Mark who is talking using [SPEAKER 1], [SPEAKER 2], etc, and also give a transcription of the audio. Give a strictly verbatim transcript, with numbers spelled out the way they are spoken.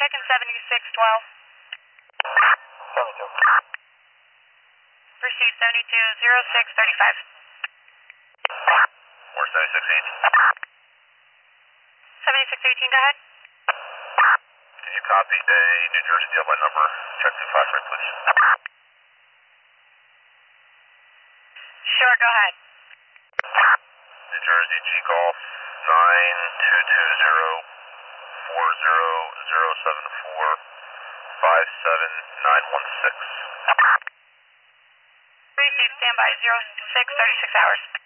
[SPEAKER 1] checking seventy-six twelve.
[SPEAKER 2] seventy-two.
[SPEAKER 1] Receive seventy-two zero six thirty-five.
[SPEAKER 2] We're seventy-six eight.
[SPEAKER 1] seventy-six eighteen, go ahead.
[SPEAKER 2] Can you copy a New Jersey taillight number? Check two five right, please.
[SPEAKER 1] Sure, go ahead.
[SPEAKER 2] New Jersey G Golf nine two two zero four zero zero seven four five seven nine one six.
[SPEAKER 1] Receive standby zero six thirty-six hours.